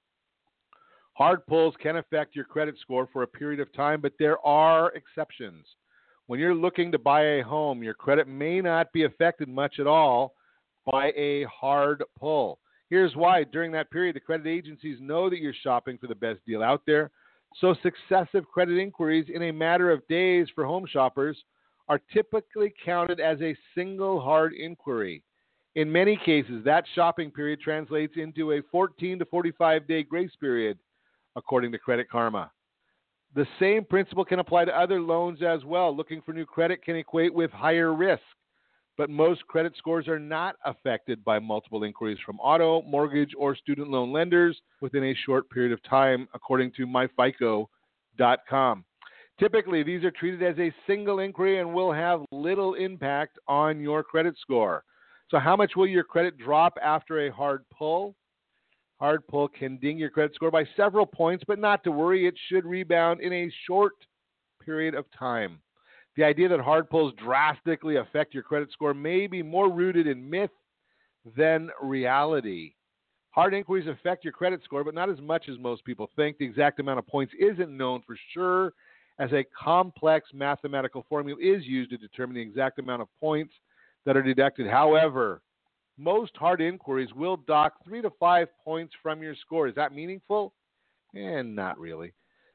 Hard pulls can affect your credit score for a period of time, but there are exceptions. When you're looking to buy a home, your credit may not be affected much at all by a hard pull. Here's why. During that period, the credit agencies know that you're shopping for the best deal out there. So successive credit inquiries in a matter of days for home shoppers are typically counted as a single hard inquiry. In many cases, that shopping period translates into a fourteen to forty-five day grace period, according to Credit Karma. The same principle can apply to other loans as well. Looking for new credit can equate with higher risk, but most credit scores are not affected by multiple inquiries from auto, mortgage, or student loan lenders within a short period of time, according to my fico dot com. Typically, these are treated as a single inquiry and will have little impact on your credit score. So how much will your credit drop after a hard pull? Hard pull can ding your credit score by several points, but not to worry, it should rebound in a short period of time. The idea that hard pulls drastically affect your credit score may be more rooted in myth than reality. Hard inquiries affect your credit score, but not as much as most people think. The exact amount of points isn't known for sure, as a complex mathematical formula is used to determine the exact amount of points that are deducted. However, most hard inquiries will dock three to five points from your score. Is that meaningful? Eh, not really.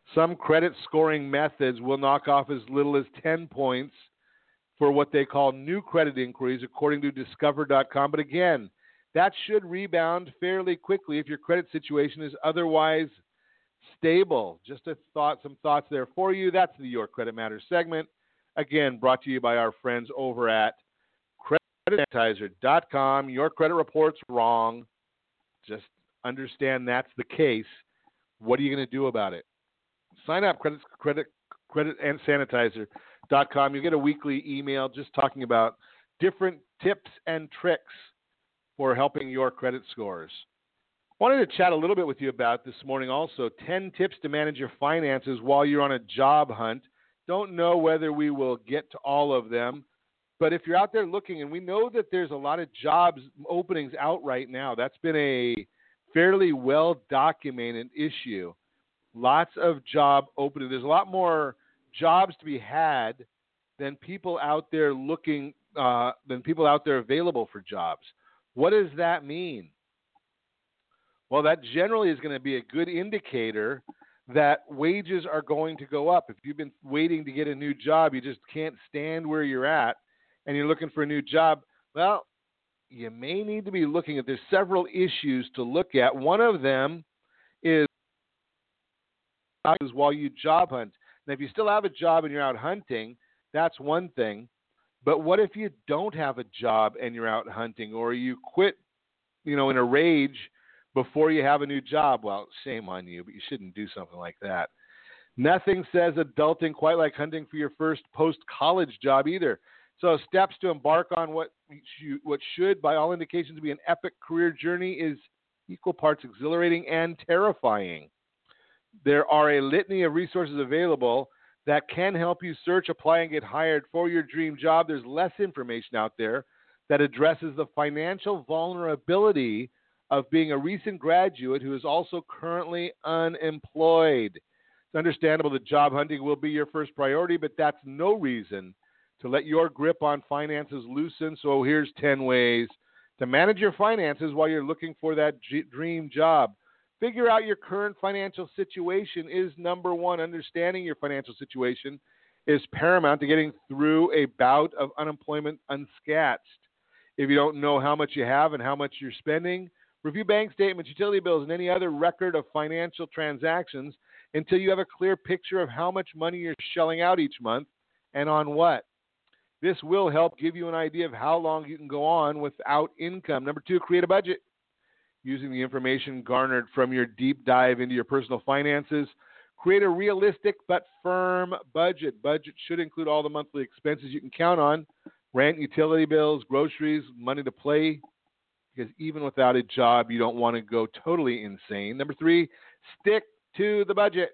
Some credit scoring methods will knock off as little as ten points for what they call new credit inquiries, according to Discover dot com. But again, that should rebound fairly quickly if your credit situation is otherwise stable. Just a thought, some thoughts there for you. That's the Your Credit Matters segment. Again, brought to you by our friends over at credit sanitizer dot com. Your credit report's wrong. Just understand that's the case. What are you going to do about it? Sign up, credit, credit, credit and sanitizer dot com. You get a weekly email just talking about different tips and tricks for helping your credit scores. Wanted to chat a little bit with you about this morning also, ten tips to manage your finances while you're on a job hunt. Don't know whether we will get to all of them, but if you're out there looking, and we know that there's a lot of jobs openings out right now, that's been a fairly well-documented issue. Lots of job openings. There's a lot more jobs to be had than people out there looking, uh, than people out there available for jobs. What does that mean? Well, that generally is going to be a good indicator that wages are going to go up. If you've been waiting to get a new job, you just can't stand where you're at, and you're looking for a new job, well, you may need to be looking at, there's several issues to look at. One of them is while you job hunt. Now, if you still have a job and you're out hunting, that's one thing. But what if you don't have a job and you're out hunting, or you quit, you know, in a rage before you have a new job? Well, shame on you, but you shouldn't do something like that. Nothing says adulting quite like hunting for your first post-college job either. So steps to embark on what you, what should, by all indications, be an epic career journey is equal parts exhilarating and terrifying. There are a litany of resources available that can help you search, apply, and get hired for your dream job. There's less information out there that addresses the financial vulnerability of being a recent graduate who is also currently unemployed. It's understandable that job hunting will be your first priority, but that's no reason to let your grip on finances loosen. So here's ten ways to manage your finances while you're looking for that g- dream job. Figure out your current financial situation is number one. Understanding your financial situation is paramount to getting through a bout of unemployment unscathed. If you don't know how much you have and how much you're spending, review bank statements, utility bills, and any other record of financial transactions until you have a clear picture of how much money you're shelling out each month and on what. This will help give you an idea of how long you can go on without income. Number two, create a budget. Using the information garnered from your deep dive into your personal finances, create a realistic but firm budget. Budget should include all the monthly expenses you can count on: rent, utility bills, groceries, money to play, because even without a job, you don't want to go totally insane. Number three, stick to the budget.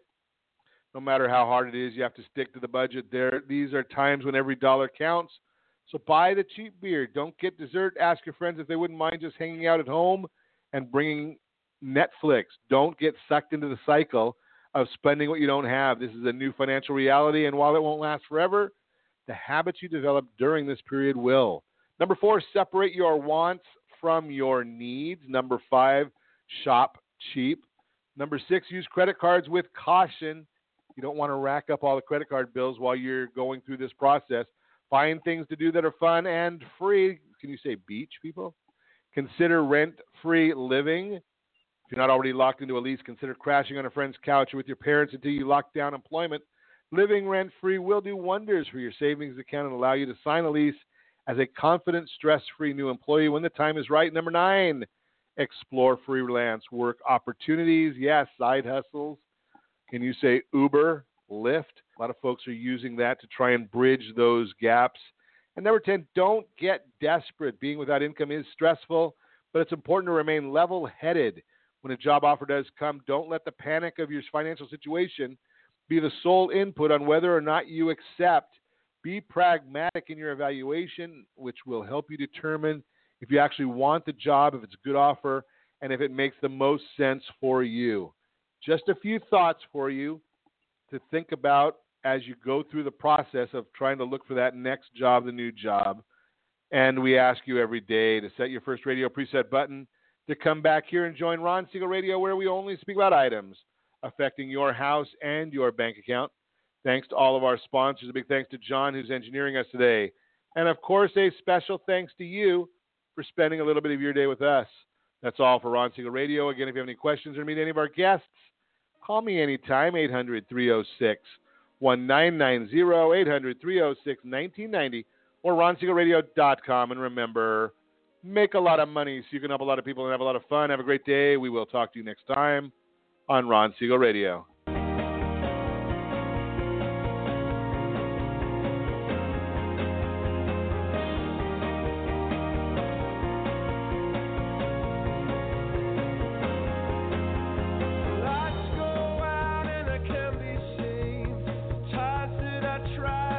No matter how hard it is, you have to stick to the budget. There, these are times when every dollar counts. So buy the cheap beer. Don't get dessert. Ask your friends if they wouldn't mind just hanging out at home and bringing Netflix. Don't get sucked into the cycle of spending what you don't have. This is a new financial reality, and while it won't last forever, the habits you develop during this period will. Number four, separate your wants from your needs. Number five, shop cheap. Number six, use credit cards with caution. You don't want to rack up all the credit card bills while you're going through this process. Find things to do that are fun and free. Can you say beach, people? Consider rent-free living. If you're not already locked into a lease, consider crashing on a friend's couch or with your parents until you lock down employment. Living rent-free will do wonders for your savings account and allow you to sign a lease as a confident, stress-free new employee when the time is right. Number nine, explore freelance work opportunities. Yes, side hustles. Can you say Uber, Lyft? A lot of folks are using that to try and bridge those gaps. And number ten, don't get desperate. Being without income is stressful, but it's important to remain level-headed. When a job offer does come, don't let the panic of your financial situation be the sole input on whether or not you accept. Be pragmatic in your evaluation, which will help you determine if you actually want the job, if it's a good offer, and if it makes the most sense for you. Just a few thoughts for you to think about as you go through the process of trying to look for that next job, the new job. And we ask you every day to set your first radio preset button, to come back here and join Ron Siegel Radio, where we only speak about items affecting your house and your bank account. Thanks to all of our sponsors. A big thanks to John, who's engineering us today. And, of course, a special thanks to you for spending a little bit of your day with us. That's all for Ron Siegel Radio. Again, if you have any questions or meet any of our guests, call me anytime, eight hundred, three oh six, one nine nine zero, eight hundred, three oh six, nineteen ninety, or ron siegel radio dot com. And remember, make a lot of money so you can help a lot of people and have a lot of fun. Have a great day. We will talk to you next time on Ron Siegel Radio. Try